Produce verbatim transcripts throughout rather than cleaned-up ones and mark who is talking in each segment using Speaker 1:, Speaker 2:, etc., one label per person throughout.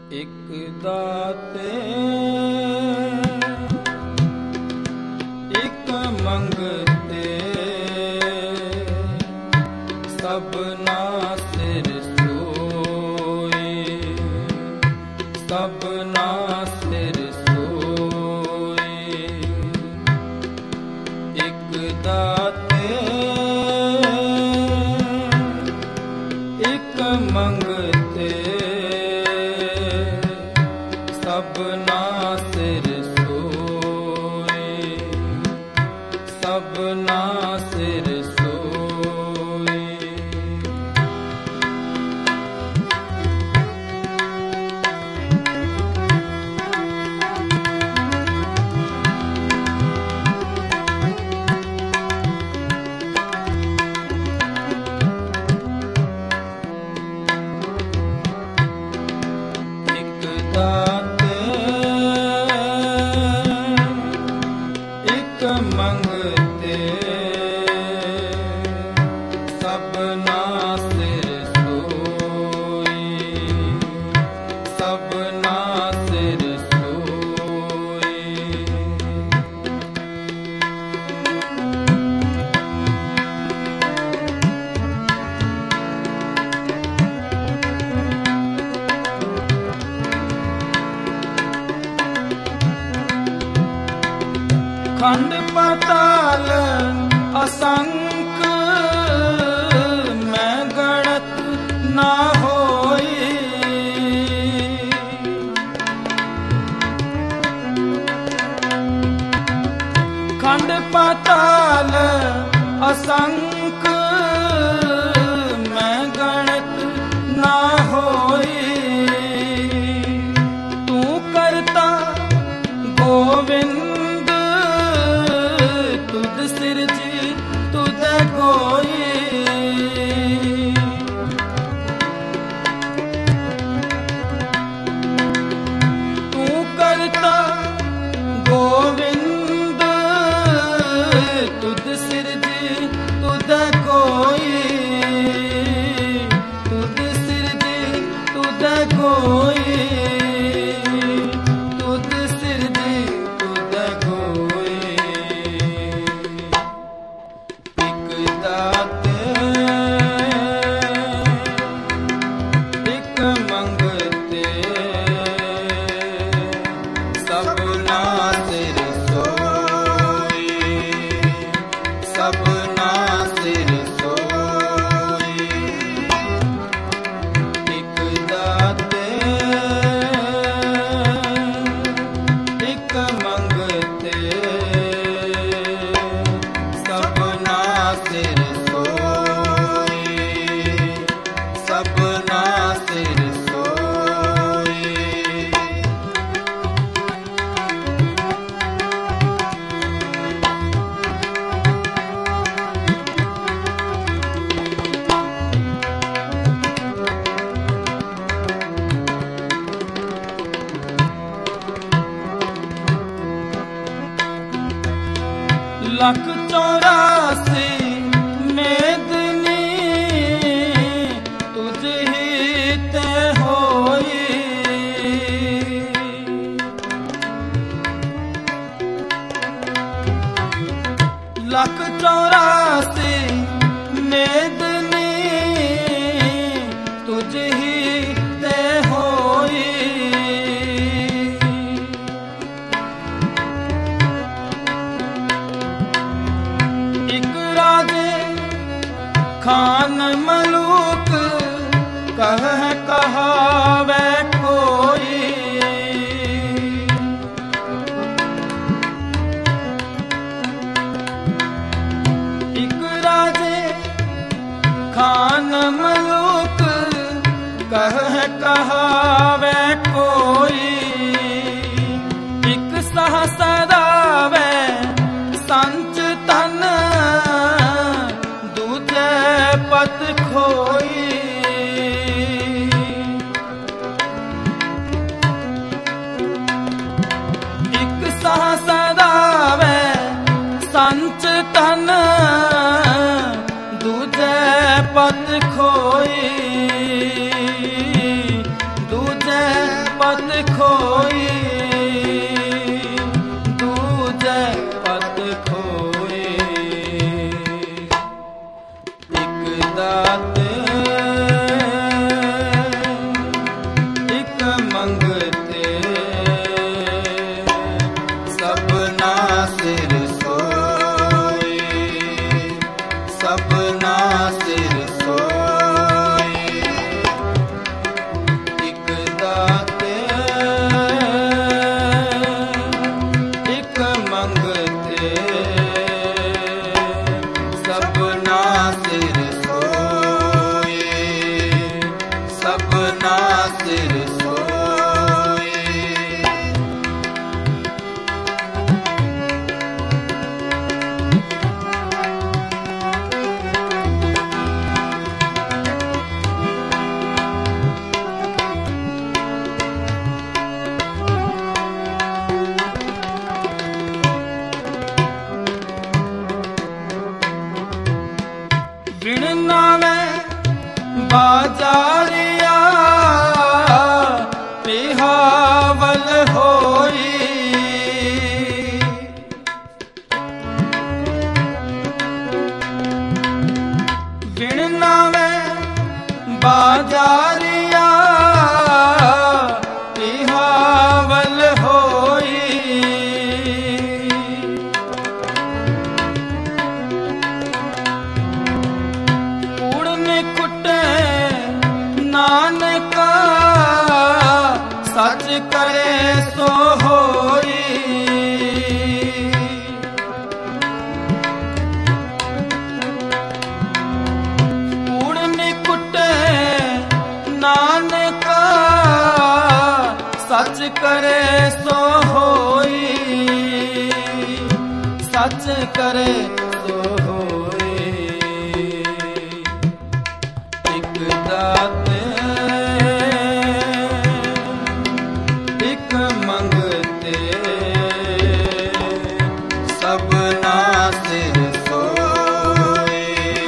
Speaker 1: ਇਕ ਦਾਤੇ ਇਕ ਮੰਗਤੇ ਸਭਨਾ ਸਿਰ ਸੋਏ, ਸਭਨਾ ਸਿਰ ਸੋਏ। ਇਕ ਦਾਤੇ ਇਕ ਮੰਗਤੇ ਸਭਨਾ ਸਿਰ ਸੋਏ, ਸਭਨਾ ਸਿਰ ਸੋਏ। ਇਕ ਦਾਤੇ ਇਕ ਮੰਗਤੇ ਸਭਨਾ ਸਿਰ ਸੋਏ, ਸਭਨਾ ਸਿਰ ਸੋਏ। ਖੰਡ ਪਾਤਾਲ ਅਸੰਖ ਮੈਂ ਗਣਤ ਨਾ ਹੋਈ। ਖੰਡ ਪਾਤਾਲ ਅਸੰਖ ਮੈਂ ਗਣਤ ਨਾ ਹੋਈ। ਤੂੰ ਕਰਤਾ ਗੋਵਿੰਦ ਤੁਧ ਸਿਰਜੀ ਤੁਧ ਕੋਈ। ਤੂੰ ਕਰਤਾ ਗੋਵਿੰਦ ਤੁਧ ਸਿਰਜੀ ਤੁਧ ਕੋਈ। ਤੁਧ ਸਿਰਜੀ ਤੁਧ ਕੋਈ। ਤੁਧ ਸਿਰਜੀ ਤੁਧ ਕੋਈ। ਇਕ ਦਾਤੇ ਇਕ ਮੰਗਤੇ ਸਭਨਾ ਸਿਰ ਸੋਏ, ਸਭਨਾ ਸਿਰ ਸੋਏ। ਇਕ ਦਾਤੇ ਇਕ ਮੰਗਤੇ ਸਭਨਾ ਸਿਰ ਸੋਏ, ਸਭਨਾ ਸਿਰ ਸੋਏ। ਲੱਖ ਚੌਰਾਸੀ ਮੇਦਨੀ ਤੁਝ ਹੀ ਤੇ ਹੋਈ। ਲੱਖ ਚੌਰਾਸੀ ਮੇਦਨੀ ਤੁਝ ਹੀ ਤੇ ਹੋਈ। ਇਕ ਰਾਜੇ ਖਾਨ ਮਲੂਕ ਕਹਿ ਕਹਾਵੇ ਕੋਈ। ਇਕ ਰਾਜੇ ਖਾਨ ਮਲੂਕ ਕਹਿ ਕਹਾਵੇ ਕੋਈ। ਇਕ ਸਹਸ ਰਾਵੇ ਸੰਚ ਤਨ ਦੂਜੇ ਪਤ ਖੋਈ। ਇਕ ਸਹਸ ਰਾਵੇ ਸੰਚ ਤਨ ਦੂਜੇ ਪਤ ਖੋਈ। ਦੂਜੇ खोई दूजे पत खोई। एक दाते एक मंगते सबना सिर सोई, सबना सिर सोई। एक दाते एक मंगते सबना सिर सोई, सबना सिर सोई। बिन नावे बाजारिया पिहावल होई। बिन नावे बाजारिया पिहावल होई। नानका सच करे सो होई। कूड़ निकुटे नानका सच करे सो होई, सच करे सो होई। एक दाते एक मंगते सबना सिर सोई,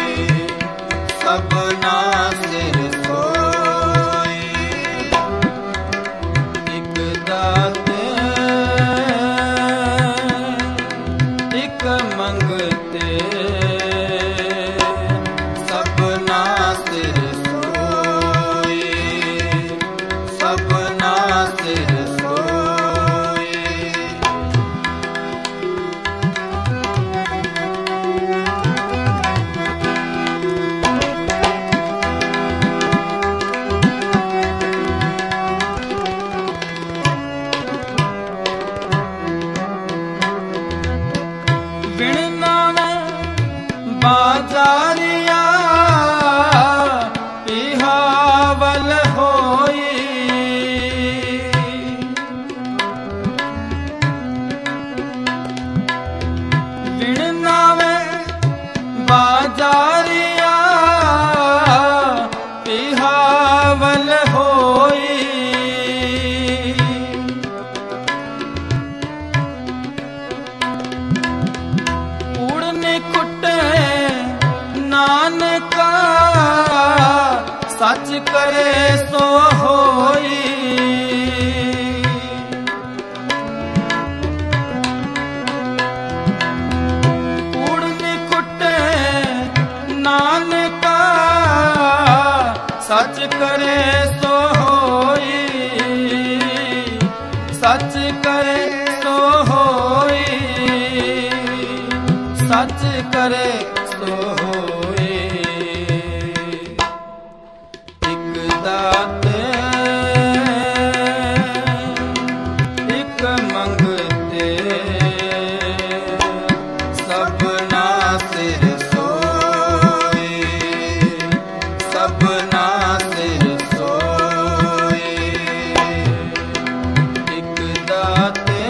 Speaker 1: सबना सिर सोई। एक दाते एक मंगते सबना सिर सोई, सबना सिर सोई। बिन नावे बाजारिया पिहावल होई। बिन नावे बाजारिया पिहावल होई। उड़ने कुटे नानका सच करे सो होई। उड़ने कुटे नानका सच करे सो होई, सच करे सो होई, सच करे सो होई। एक दाते एक मंगते सबना सिर सोई, सबना सिर सोई। एक दाते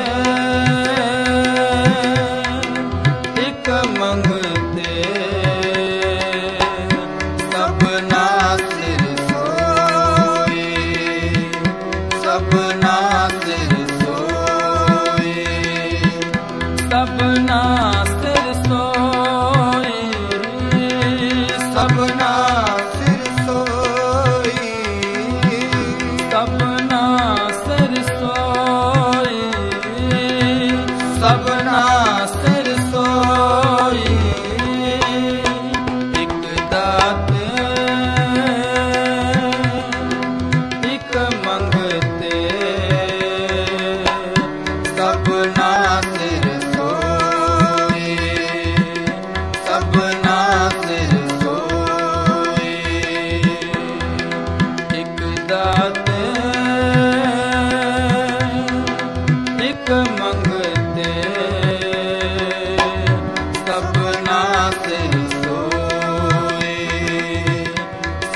Speaker 1: एक मंगते सबना सिर सोई,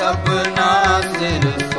Speaker 1: ਸਭਨਾ ਸਿਰ